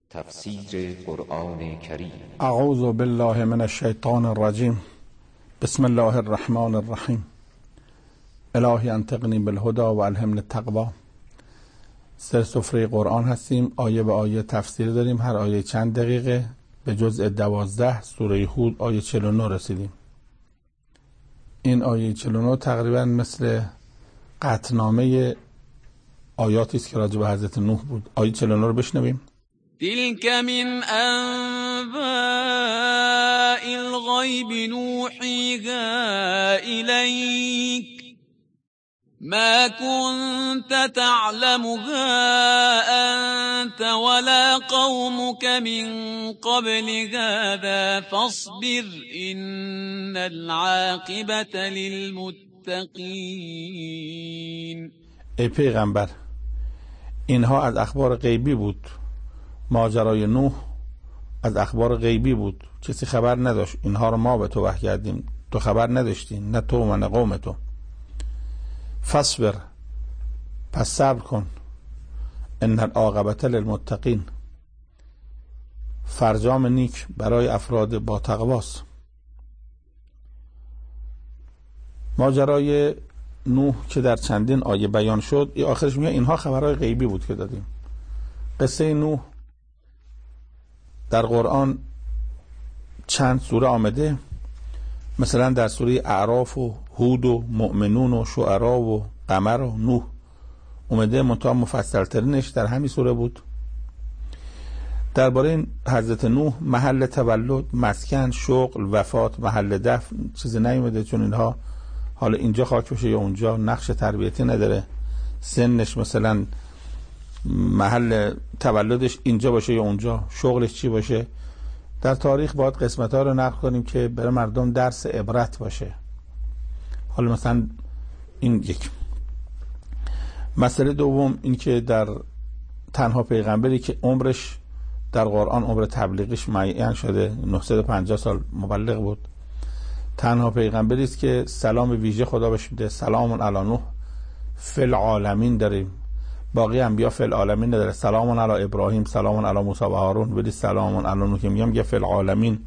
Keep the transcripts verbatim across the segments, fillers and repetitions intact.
تفسیر قرآن کریم. اعوذ بالله من الشیطان الرجیم. بسم الله الرحمن الرحیم. الهی انطقنی بالهدی و الهمنی التقوی. سر سفره قرآن هستیم، آیه به آیه تفسیر داریم، هر آیه چند دقیقه. به جزء دوازده سوره هود آیه چهل و نه رسیدیم. این آیه چهل و نه تقریبا مثل قطعنامه آیاتی است که راجع به حضرت نوح بود. آیه چهل و نه رو بشنویم. تلك من انباء الغیب نوحیها الیک ما كنت تعلمها انت ولا قومك من قبل هذا فاصبر ان العاقبة للمتقین. ای پیغمبر، اینها از اخبار غیبی بود. ماجرای نوح از اخبار غیبی بود، کسی خبر نداشت. اینها رو ما به تو وحی کردیم، تو خبر نداشتی، نه تو و نه قوم تو. فاصبر، پس صبر کن. ان العاقبة للمتقین، فرجام نیک برای افراد با تقواست. ماجرای نوح که در چندین آیه بیان شد، ای آخرش میگه اینها خبرهای غیبی بود که دادیم. قصه نوح در قرآن چند سوره آمده، مثلا در سوره اعراف و هود و مؤمنون و شعرا و قمر و نوح اومده، منتها مفصل ترینش در همین سوره بود. درباره حضرت نوح محل تولد، مسکن، شغل، وفات، محل دفن چیزی نیومده، چون اینها حالا اینجا خاک بشه یا اونجا نقش تربیتی نداره. سنش مثلا محل تولدش اینجا باشه یا اونجا، شغلش چی باشه. در تاریخ باید قسمت ها رو نقل کنیم که برای مردم درس عبرت باشه. حالا مثلا این یک مسئله. دوم این که در تنها پیغمبری که عمرش در قرآن عمر تبلیغش معین شده نهصد و پنجاه سال مبلغ بود. تنها پیغمبری است که سلام ویژه خدا بهش میده، سلام علی نوح فی العالمین داریم. باقی انبیا فی العالمین نداره. سلام علی ابراهیم، سلام علی موسی و هارون، ولی سلام علی نوح که میگم فی العالمین.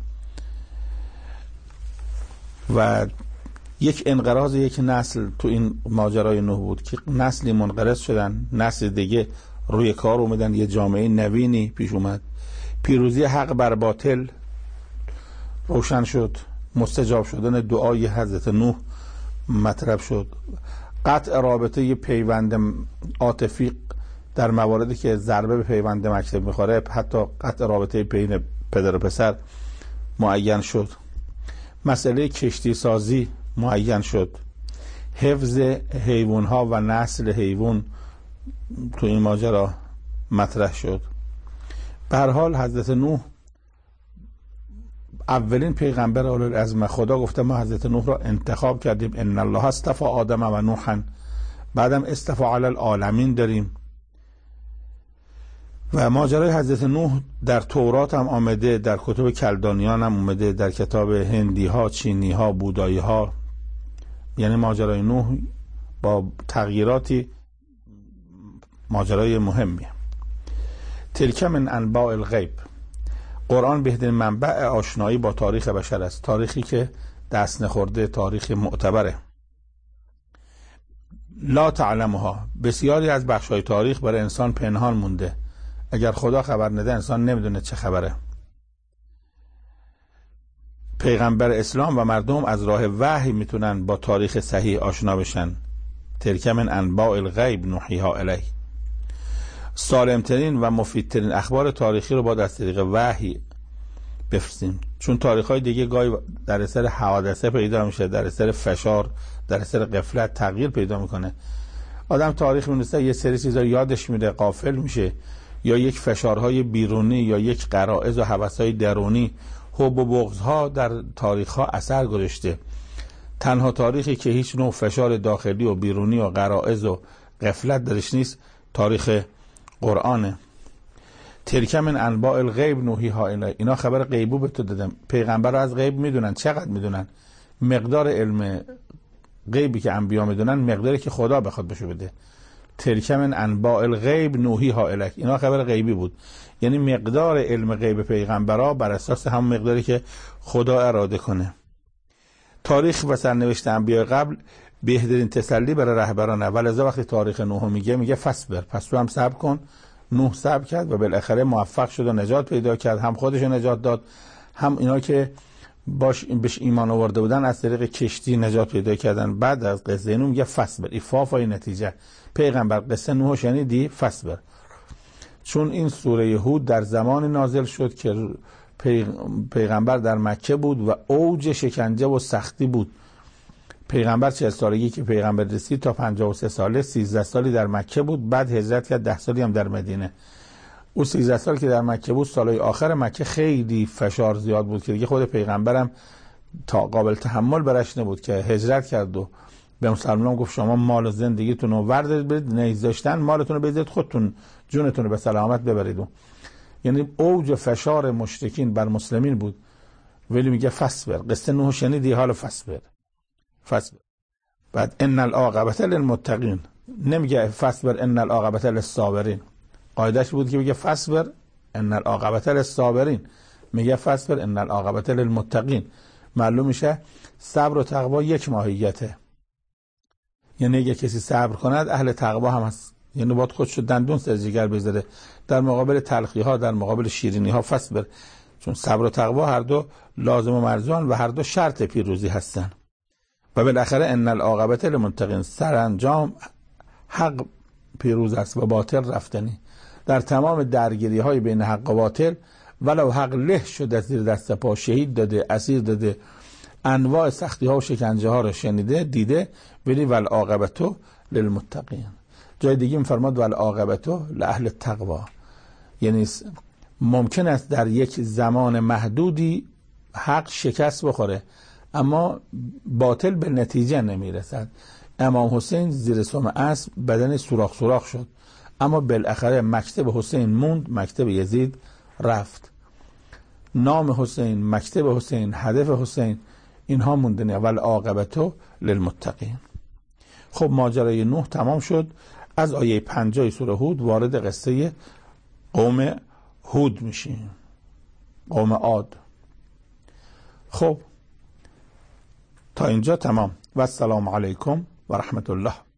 و یک انقراض یک نسل تو این ماجرای نوح بود که نسلی منقرض شدن، نسل دیگه روی کار اومدن، یه جامعه نوینی پیش اومد. پیروزی حق بر باطل روشن شد، مستجاب شدن دعای حضرت نوح مطرح شد، قطع رابطه یه پیوند عاطفی در مواردی که ضربه به پیوند مکتب میخوره، حتی قطع رابطه بین پدر و پسر معین شد. مسئله کشتی سازی معین شد. حفظ حیوان ها و نسل حیوان تو این ماجرا مطرح شد. به هر حال حضرت نوح اولین پیغمبر اولوالعزم. خدا گفته ما حضرت نوح را انتخاب کردیم. ان الله اصطفى آدم و نوحا، بعدم اصطفى علی العالمین داریم. و ماجرای حضرت نوح در تورات هم آمده، در کتب کلدانیان هم آمده، در کتاب هندی ها، چینی ها، بودایی ها. یعنی ماجرای نوح با تغییراتی ماجرای مهمیه. تلک من انباء الغیب. قرآن بهترین منبع آشنایی با تاریخ بشر است، تاریخی که دست نخورده، تاریخ معتبره. لا تعلمها، بسیاری از بخشای تاریخ برای انسان پنهان مونده. اگر خدا خبر نده انسان نمیدونه چه خبره. پیغمبر اسلام و مردم از راه وحی میتونن با تاریخ صحیح آشنا بشن. تلک من انباء الغیب نوحیها الیک. سالمترین و مفیدترین اخبار تاریخی رو با از طریق وحی بفرستیم، چون تاریخ‌های دیگه گاهی در اثر حوادثه پیدا میشه، در اثر فشار، در اثر غفلت تغییر پیدا میکنه. آدم تاریخ می‌نویسه، یه سری چیزا یادش میره، غافل میشه، یا یک فشارهای بیرونی یا یک غرائز و هوس‌های درونی، حب و بغض‌ها در تاریخ‌ها اثر گذاشته. تنها تاریخی که هیچ نوع فشار داخلی و بیرونی و غرائز و غفلت درش نیست تاریخ قرآنه. تلک من انباء الغیب نوحیها الیک. اینا خبر غیبو به تو دادم. پیغمبر از غیب میدونن. چقدر میدونن؟ مقدار علم غیبی که انبیا میدونن مقداری که خدا بخواد بهشون بده. تلک من انباء الغیب نوحی ها الیک، اینا خبر غیبی بود. یعنی مقدار علم غیب پیغمبرها بر اساس همون مقداری که خدا اراده کنه. تاریخ و سرنوشت انبیاء قبل بهترین تسلی برای رهبرانه، ولذا وقتی تاریخ نوح میگه میگه فصبر، پس تو هم صبر کن. نوح صبر کرد و بالاخره موفق شد و نجات پیدا کرد، هم خودش نجات داد، هم اینا که باش بهش ایمان آورده بودن از طریق کشتی نجات پیدا کردن. بعد از قصه نوح میگه فصبر، ایفافای نتیجه. پیغمبر قصه نوح شنیدی؟ فصبر. چون این سوره هود در زمان نازل شد که پیغمبر در مکه بود و اوج شکنجه و سختی بود. پیغمبر چهل سالگی که پیغمبر رسید تا پنجاه و سه ساله، سیزده سالی در مکه بود، بعد هجرت کرد، ده سالی هم در مدینه. او سیزده سال که در مکه بود، سالهای آخر مکه خیلی فشار زیاد بود که دیگه خود پیغمبرم تا قابل تحمل برش نبود که هجرت کرد و به مسلمانان گفت شما مال و زندگیتون رو وردارید برید، نیز داشتن مالتون رو بذارید خودتون جونتون رو به سلامت ببرید. یعنی اوج فشار مشرکین بر مسلمین بود. ولی میگه فصبر، قصه نوح شنیدی؟ حالا فصبر فصبر. بعد ان العاقبة للمتقین، نمیگه فصبر ان العاقبة للصابرین. قاعدش بود که میگه فصبر ان العاقبة للصابرین، میگه فصبر ان العاقبة للمتقین. معلوم میشه صبر و تقوا یک ماهیته. یعنی اگه کسی صبر کند اهل تقوا هم هست، یعنی باید خودشو دندون سر جگر بذاره در مقابل تلخی ها، در مقابل شیرینی ها فصبر. چون صبر و تقوا هر دو لازم و مرجوان و هر دو شرط پیروزی هستن. و بالاخره ان العاقبة للمتقین، سرانجام حق پیروز است و باطل رفتنی. در تمام درگیری های بین حق و باطل، ولو حق له شده زیر دست پا، شهید داده، اسیر داده، انواع سختی ها و شکنجه ها رو شنیده دیده، ولی والعاقبة للمتقین. جای دیگه میفرماد والعاقبة لأهل التقوا. یعنی ممکن است در یک زمان محدودی حق شکست بخوره اما باطل به نتیجه نمیرسد. امام حسین زیر سم اسب بدن سوراخ سوراخ شد، اما بالاخره مکتب حسین موند، مکتب یزید رفت. نام حسین، مکتب حسین، هدف حسین، اینها موندنی. والعاقبة للمتقین. خب ماجرای نوح تمام شد. از آیه پنجاه سوره هود وارد قصه قوم هود میشیم، قوم عاد. خب تا اینجا تمام و السلام علیکم و رحمت الله.